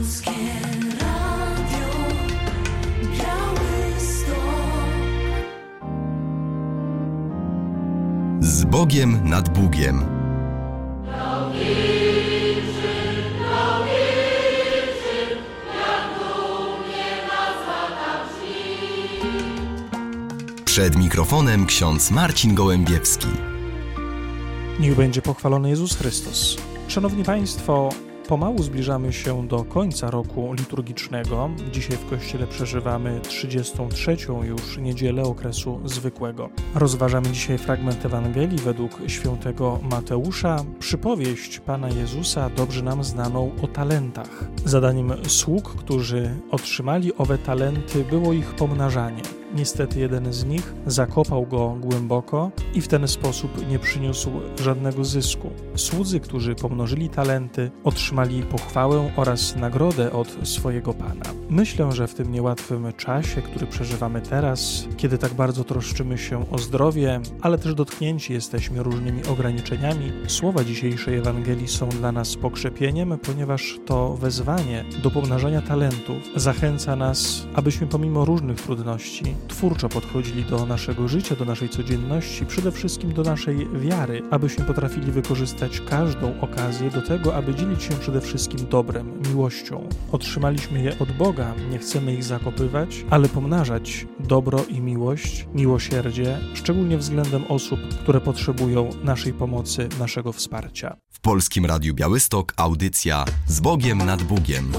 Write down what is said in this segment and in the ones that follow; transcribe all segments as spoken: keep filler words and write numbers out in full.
Z Bogiem nad Bugiem. Przed mikrofonem ksiądz Marcin Gołębiewski. Niech będzie pochwalony Jezus Chrystus. Szanowni Państwo, pomału zbliżamy się do końca roku liturgicznego. Dzisiaj w Kościele przeżywamy trzydziestą trzecią już niedzielę okresu zwykłego. Rozważamy dzisiaj fragment Ewangelii według świętego Mateusza, przypowieść Pana Jezusa dobrze nam znaną o talentach. Zadaniem sług, którzy otrzymali owe talenty, było ich pomnażanie. Niestety jeden z nich zakopał go głęboko i w ten sposób nie przyniósł żadnego zysku. Słudzy, którzy pomnożyli talenty, otrzymali pochwałę oraz nagrodę od swojego Pana. Myślę, że w tym niełatwym czasie, który przeżywamy teraz, kiedy tak bardzo troszczymy się o zdrowie, ale też dotknięci jesteśmy różnymi ograniczeniami, słowa dzisiejszej Ewangelii są dla nas pokrzepieniem, ponieważ to wezwanie do pomnażania talentów zachęca nas, abyśmy pomimo różnych trudności twórczo podchodzili do naszego życia, do naszej codzienności, przede wszystkim do naszej wiary, abyśmy potrafili wykorzystać każdą okazję do tego, aby dzielić się przede wszystkim dobrem, miłością. Otrzymaliśmy je od Boga, nie chcemy ich zakopywać, ale pomnażać dobro i miłość, miłosierdzie, szczególnie względem osób, które potrzebują naszej pomocy, naszego wsparcia. W Polskim Radiu Białystok audycja Z Bogiem nad Bugiem.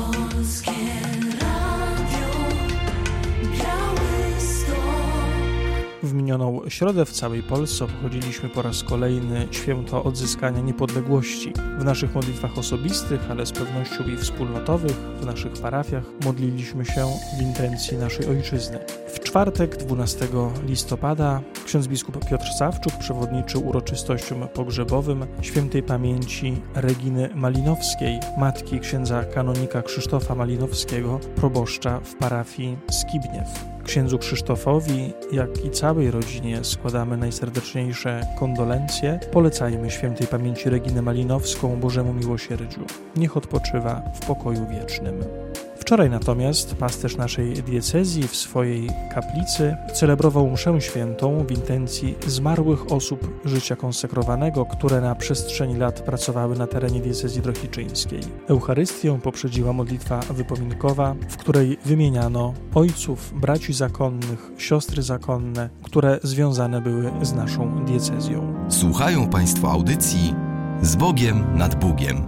W minioną środę w całej Polsce obchodziliśmy po raz kolejny święto odzyskania niepodległości. W naszych modlitwach osobistych, ale z pewnością i wspólnotowych, w naszych parafiach modliliśmy się w intencji naszej ojczyzny. W czwartek, dwunastego listopada, ksiądz biskup Piotr Sawczuk przewodniczył uroczystościom pogrzebowym świętej pamięci Reginy Malinowskiej, matki księdza kanonika Krzysztofa Malinowskiego, proboszcza w parafii Skibniew. Księdzu Krzysztofowi, jak i całej rodzinie składamy najserdeczniejsze kondolencje. Polecajmy świętej pamięci Reginę Malinowską Bożemu miłosierdziu. Niech odpoczywa w pokoju wiecznym. Wczoraj natomiast pasterz naszej diecezji w swojej kaplicy celebrował mszę świętą w intencji zmarłych osób życia konsekrowanego, które na przestrzeni lat pracowały na terenie diecezji drohiczyńskiej. Eucharystię poprzedziła modlitwa wypominkowa, w której wymieniano ojców, braci zakonnych, siostry zakonne, które związane były z naszą diecezją. Słuchają Państwo audycji Z Bogiem nad Bugiem.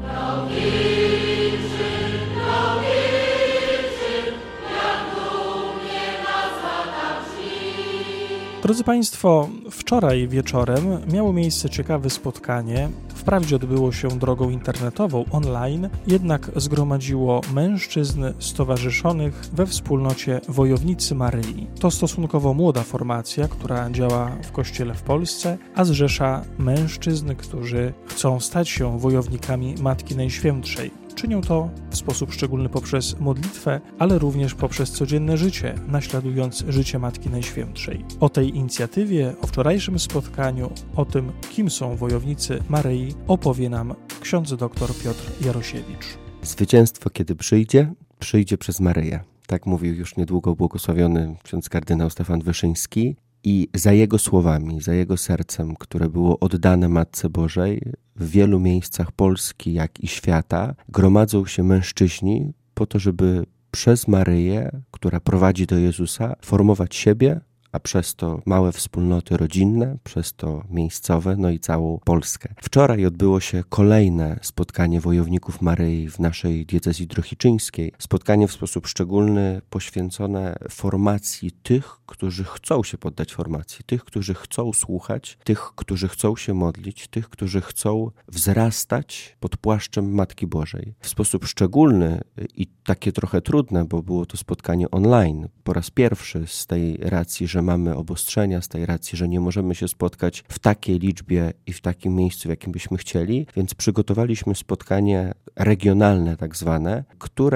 Drodzy Państwo, wczoraj wieczorem miało miejsce ciekawe spotkanie. Wprawdzie odbyło się drogą internetową, online, jednak zgromadziło mężczyzn stowarzyszonych we wspólnocie Wojownicy Maryi. To stosunkowo młoda formacja, która działa w Kościele w Polsce, a zrzesza mężczyzn, którzy chcą stać się wojownikami Matki Najświętszej. Czynią to w sposób szczególny poprzez modlitwę, ale również poprzez codzienne życie, naśladując życie Matki Najświętszej. O tej inicjatywie, o wczorajszym spotkaniu, o tym, kim są Wojownicy Maryi, opowie nam ksiądz dr Piotr Jarosiewicz. Zwycięstwo, kiedy przyjdzie, przyjdzie przez Maryję. Tak mówił już niedługo błogosławiony ksiądz kardynał Stefan Wyszyński. I za jego słowami, za jego sercem, które było oddane Matce Bożej, w wielu miejscach Polski, jak i świata, gromadzą się mężczyźni po to, żeby przez Maryję, która prowadzi do Jezusa, formować siebie, a przez to małe wspólnoty rodzinne, przez to miejscowe, no i całą Polskę. Wczoraj odbyło się kolejne spotkanie wojowników Maryi w naszej diecezji drohiczyńskiej. Spotkanie w sposób szczególny poświęcone formacji tych, którzy chcą się poddać formacji, tych, którzy chcą słuchać, tych, którzy chcą się modlić, tych, którzy chcą wzrastać pod płaszczem Matki Bożej. W sposób szczególny i takie trochę trudne, bo było to spotkanie online, po raz pierwszy z tej racji, że mamy obostrzenia, z tej racji, że nie możemy się spotkać w takiej liczbie i w takim miejscu, w jakim byśmy chcieli, więc przygotowaliśmy spotkanie regionalne tak zwane, które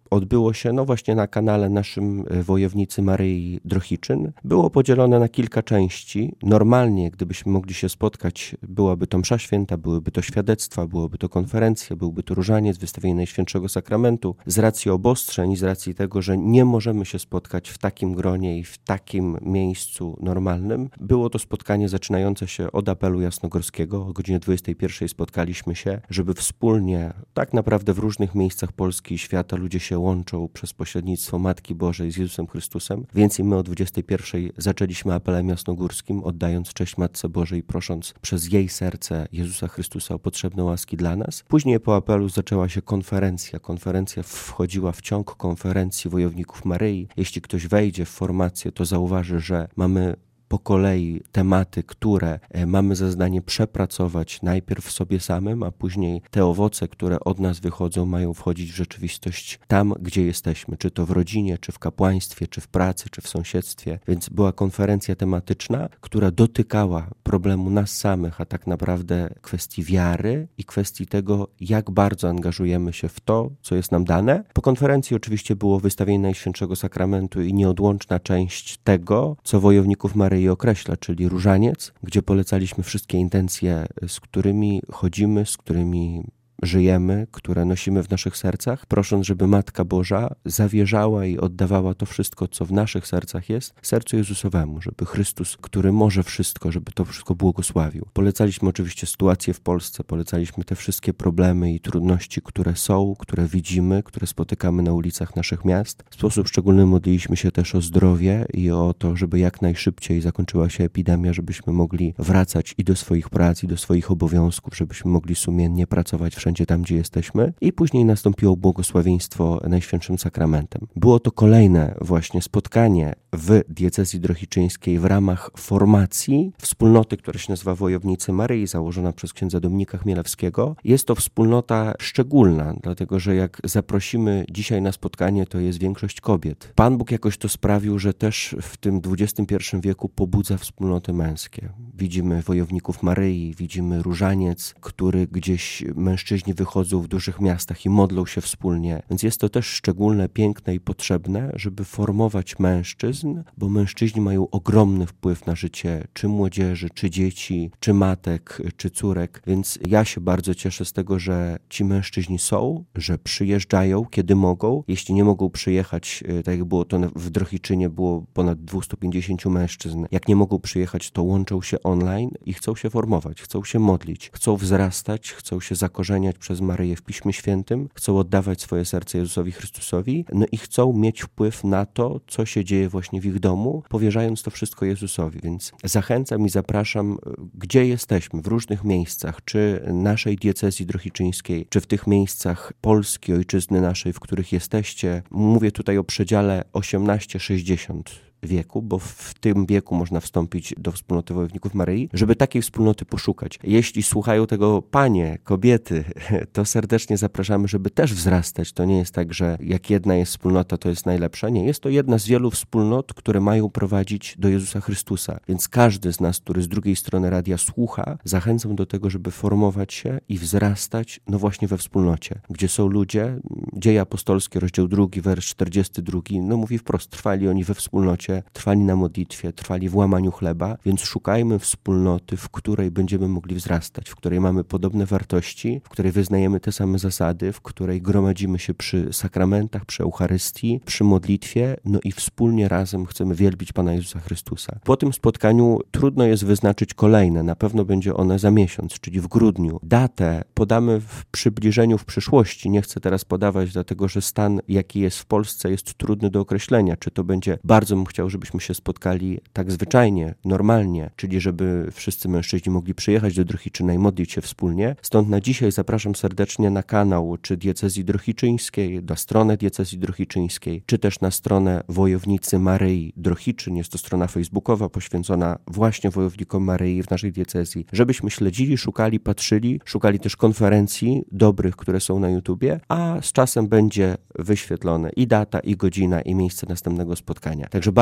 odbyło się no właśnie na kanale naszym Wojownicy Maryi Drohiczyn. Było podzielone na kilka części. Normalnie, gdybyśmy mogli się spotkać, byłaby to msza święta, byłyby to świadectwa, byłoby to konferencja, byłby to różaniec, wystawienie Najświętszego Sakramentu. Z racji obostrzeń i z racji tego, że nie możemy się spotkać w takim gronie i w takim miejscu normalnym, było to spotkanie zaczynające się od apelu jasnogórskiego. O godzinie dwudziestej pierwszej spotkaliśmy się, żeby wspólnie, tak naprawdę w różnych miejscach Polski i świata ludzie się łączą przez pośrednictwo Matki Bożej z Jezusem Chrystusem, więc i my o dwudziestej pierwszej zaczęliśmy apelem jasnogórskim, oddając cześć Matce Bożej, prosząc przez jej serce Jezusa Chrystusa o potrzebne łaski dla nas. Później po apelu zaczęła się konferencja. Konferencja wchodziła w ciąg konferencji Wojowników Maryi. Jeśli ktoś wejdzie w formację, to zauważy, że mamy po kolei tematy, które mamy za zadanie przepracować najpierw w sobie samym, a później te owoce, które od nas wychodzą, mają wchodzić w rzeczywistość tam, gdzie jesteśmy, czy to w rodzinie, czy w kapłaństwie, czy w pracy, czy w sąsiedztwie. Więc była konferencja tematyczna, która dotykała problemu nas samych, a tak naprawdę kwestii wiary i kwestii tego, jak bardzo angażujemy się w to, co jest nam dane. Po konferencji oczywiście było wystawienie Najświętszego Sakramentu i nieodłączna część tego, co Wojowników Maryi i określa, czyli różaniec, gdzie polecaliśmy wszystkie intencje, z którymi chodzimy, z którymi żyjemy, które nosimy w naszych sercach, prosząc, żeby Matka Boża zawierzała i oddawała to wszystko, co w naszych sercach jest, sercu Jezusowemu, żeby Chrystus, który może wszystko, żeby to wszystko błogosławił. Polecaliśmy oczywiście sytuację w Polsce, polecaliśmy te wszystkie problemy i trudności, które są, które widzimy, które spotykamy na ulicach naszych miast. W sposób szczególny modliliśmy się też o zdrowie i o to, żeby jak najszybciej zakończyła się epidemia, żebyśmy mogli wracać i do swoich prac, i do swoich obowiązków, żebyśmy mogli sumiennie pracować w wszędzie tam, gdzie jesteśmy, i później nastąpiło błogosławieństwo Najświętszym Sakramentem. Było to kolejne właśnie spotkanie w diecezji drohiczyńskiej w ramach formacji wspólnoty, która się nazywa Wojownicy Maryi, założona przez księdza Dominika Chmielewskiego. Jest to wspólnota szczególna, dlatego że jak zaprosimy dzisiaj na spotkanie, to jest większość kobiet. Pan Bóg jakoś to sprawił, że też w tym dwudziestym pierwszym wieku pobudza wspólnoty męskie. Widzimy Wojowników Maryi, widzimy różaniec, który gdzieś mężczyźni wychodzą w dużych miastach i modlą się wspólnie. Więc jest to też szczególne, piękne i potrzebne, żeby formować mężczyzn, bo mężczyźni mają ogromny wpływ na życie czy młodzieży, czy dzieci, czy matek, czy córek. Więc ja się bardzo cieszę z tego, że ci mężczyźni są, że przyjeżdżają, kiedy mogą. Jeśli nie mogą przyjechać, tak jak było to w Drohiczynie, było ponad dwieście pięćdziesiąt mężczyzn. Jak nie mogą przyjechać, to łączą się online i chcą się formować, chcą się modlić, chcą wzrastać, chcą się zakorzeniać przez Maryję w Piśmie Świętym, chcą oddawać swoje serce Jezusowi Chrystusowi, no i chcą mieć wpływ na to, co się dzieje właśnie w ich domu, powierzając to wszystko Jezusowi. Więc zachęcam i zapraszam, gdzie jesteśmy, w różnych miejscach, czy naszej diecezji drohiczyńskiej, czy w tych miejscach Polski, ojczyzny naszej, w których jesteście. Mówię tutaj o przedziale osiemnaście sześćdziesiąt wieku, bo w tym wieku można wstąpić do wspólnoty Wojowników Maryi, żeby takiej wspólnoty poszukać. Jeśli słuchają tego panie, kobiety, to serdecznie zapraszamy, żeby też wzrastać. To nie jest tak, że jak jedna jest wspólnota, to jest najlepsza. Nie, jest to jedna z wielu wspólnot, które mają prowadzić do Jezusa Chrystusa. Więc każdy z nas, który z drugiej strony radia słucha, zachęcam do tego, żeby formować się i wzrastać, no właśnie we wspólnocie, gdzie są ludzie. Dzieje apostolskie, rozdział drugi, wers czterdziesty drugi, no mówi wprost, trwali oni we wspólnocie, trwali na modlitwie, trwali w łamaniu chleba, więc szukajmy wspólnoty, w której będziemy mogli wzrastać, w której mamy podobne wartości, w której wyznajemy te same zasady, w której gromadzimy się przy sakramentach, przy Eucharystii, przy modlitwie, no i wspólnie razem chcemy wielbić Pana Jezusa Chrystusa. Po tym spotkaniu trudno jest wyznaczyć kolejne, na pewno będzie one za miesiąc, czyli w grudniu. Datę podamy w przybliżeniu w przyszłości, nie chcę teraz podawać, dlatego że stan, jaki jest w Polsce, jest trudny do określenia, czy to będzie, bardzo bym chciał, żebyśmy się spotkali tak zwyczajnie, normalnie, czyli żeby wszyscy mężczyźni mogli przyjechać do Drohiczyna i modlić się wspólnie. Stąd na dzisiaj zapraszam serdecznie na kanał czy diecezji drohiczyńskiej, na stronę diecezji drohiczyńskiej, czy też na stronę Wojownicy Maryi Drohiczyn. Jest to strona facebookowa poświęcona właśnie Wojownikom Maryi w naszej diecezji, żebyśmy śledzili, szukali, patrzyli, szukali też konferencji dobrych, które są na YouTubie, a z czasem będzie wyświetlone i data, i godzina, i miejsce następnego spotkania. Także bardzo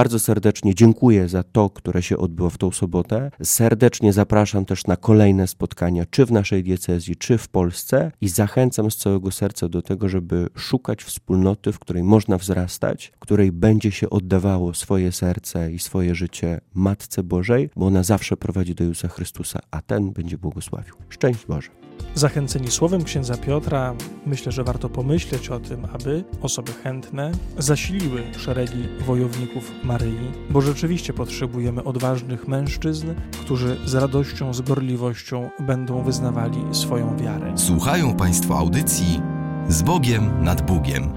bardzo serdecznie dziękuję za to, które się odbyło w tą sobotę. Serdecznie zapraszam też na kolejne spotkania, czy w naszej diecezji, czy w Polsce i zachęcam z całego serca do tego, żeby szukać wspólnoty, w której można wzrastać, w której będzie się oddawało swoje serce i swoje życie Matce Bożej, bo ona zawsze prowadzi do Jezusa Chrystusa, a ten będzie błogosławił. Szczęść Boże. Zachęceni słowem księdza Piotra, myślę, że warto pomyśleć o tym, aby osoby chętne zasiliły szeregi wojowników Maryi, bo rzeczywiście potrzebujemy odważnych mężczyzn, którzy z radością, z gorliwością będą wyznawali swoją wiarę. Słuchają Państwo audycji Z Bogiem nad Bugiem.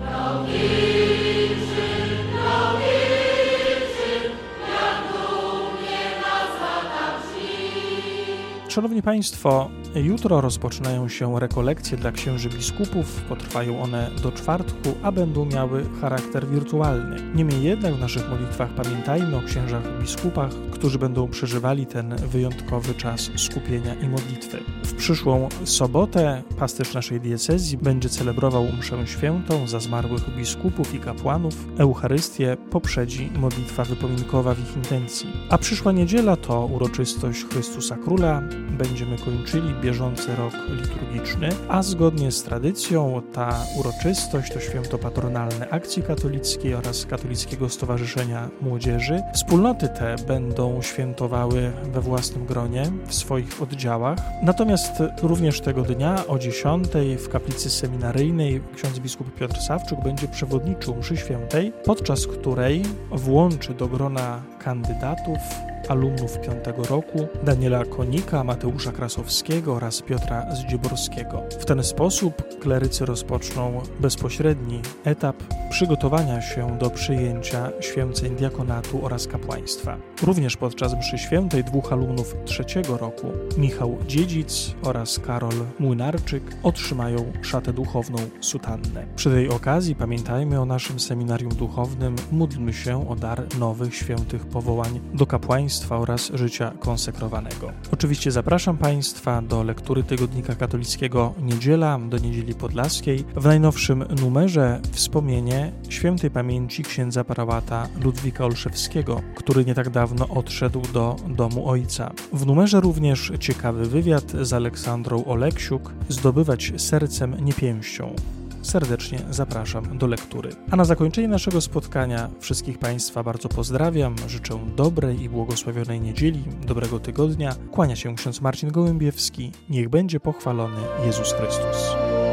Szanowni Państwo, jutro rozpoczynają się rekolekcje dla księży biskupów. Potrwają one do czwartku, a będą miały charakter wirtualny. Niemniej jednak w naszych modlitwach pamiętajmy o księżach biskupach, którzy będą przeżywali ten wyjątkowy czas skupienia i modlitwy. W przyszłą sobotę pasterz naszej diecezji będzie celebrował mszę świętą za zmarłych biskupów i kapłanów. Eucharystię poprzedzi modlitwa wypominkowa w ich intencji. A przyszła niedziela to uroczystość Chrystusa Króla. Będziemy kończyli bieżący rok liturgiczny, a zgodnie z tradycją ta uroczystość to święto patronalne Akcji Katolickiej oraz Katolickiego Stowarzyszenia Młodzieży. Wspólnoty te będą świętowały we własnym gronie, w swoich oddziałach. Natomiast również tego dnia o dziesiątej w kaplicy seminaryjnej ksiądz biskup Piotr Sawczuk będzie przewodniczył mszy świętej, podczas której włączy do grona kandydatów alumnów piątego roku Daniela Konika, Mateusza Krasowskiego oraz Piotra Zdzieborskiego. W ten sposób klerycy rozpoczną bezpośredni etap przygotowania się do przyjęcia święceń diakonatu oraz kapłaństwa. Również podczas mszy świętej dwóch alumnów trzeciego roku, Michał Dziedzic oraz Karol Młynarczyk, otrzymają szatę duchowną sutannę. Przy tej okazji pamiętajmy o naszym seminarium duchownym, módlmy się o dar nowych świętych powołań do kapłaństwa oraz życia konsekrowanego. Oczywiście zapraszam Państwa do lektury Tygodnika Katolickiego Niedziela do Niedzieli Podlaskiej. W najnowszym numerze wspomnienie świętej pamięci księdza prałata Ludwika Olszewskiego, który nie tak dawno odszedł do domu ojca. W numerze również ciekawy wywiad z Aleksandrą Oleksiuk, Zdobywać sercem, nie pięścią. Serdecznie zapraszam do lektury. A na zakończenie naszego spotkania wszystkich Państwa bardzo pozdrawiam, życzę dobrej i błogosławionej niedzieli, dobrego tygodnia. Kłania się ksiądz Marcin Gołębiewski. Niech będzie pochwalony Jezus Chrystus.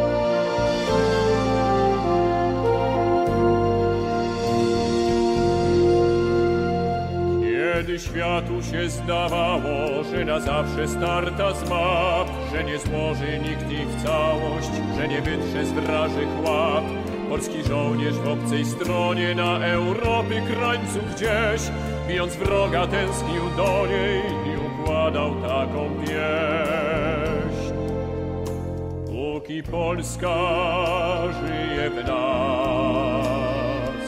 Kiedy światu się zdawało, że na zawsze starta z map, że nie złoży nikt ich w całość, że nie wytrze z wrażych łap, polski żołnierz w obcej stronie na Europy krańców gdzieś, bijąc wroga tęsknił do niej i układał taką pieśń. Póki Polska żyje w nas,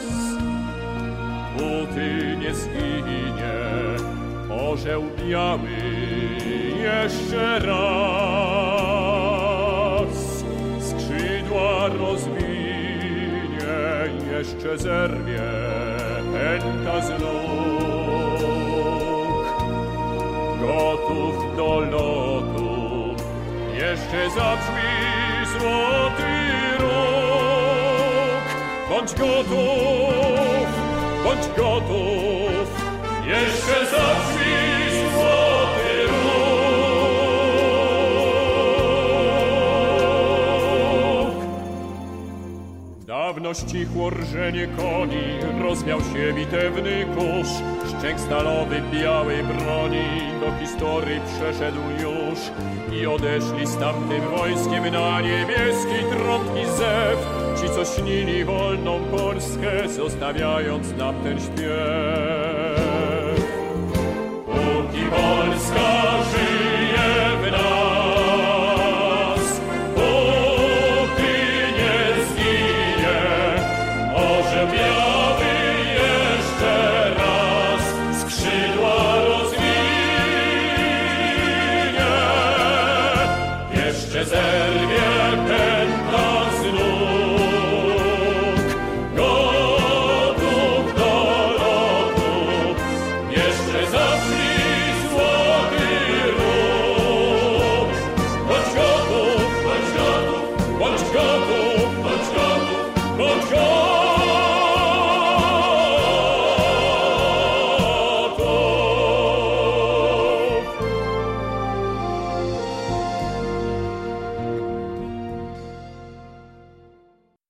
póty nie zginie orzeł biały jeszcze raz, skrzydła rozwinie, jeszcze zerwie pęta z nóg. Gotów do lotu, jeszcze zabrzmi złoty róg. Bądź gotów, bądź gotów, jeszcze zabrzmi złoty róg. Dawno ścichło rżenie koni, rozmiał się bitewny kurz, szczęk stalowy białej broni do historii przeszedł już i odeszli z tamtym wojskiem na niebieski trądki zew, ci co śnili wolną Polskę, zostawiając nam ten śpiew. Póki Polska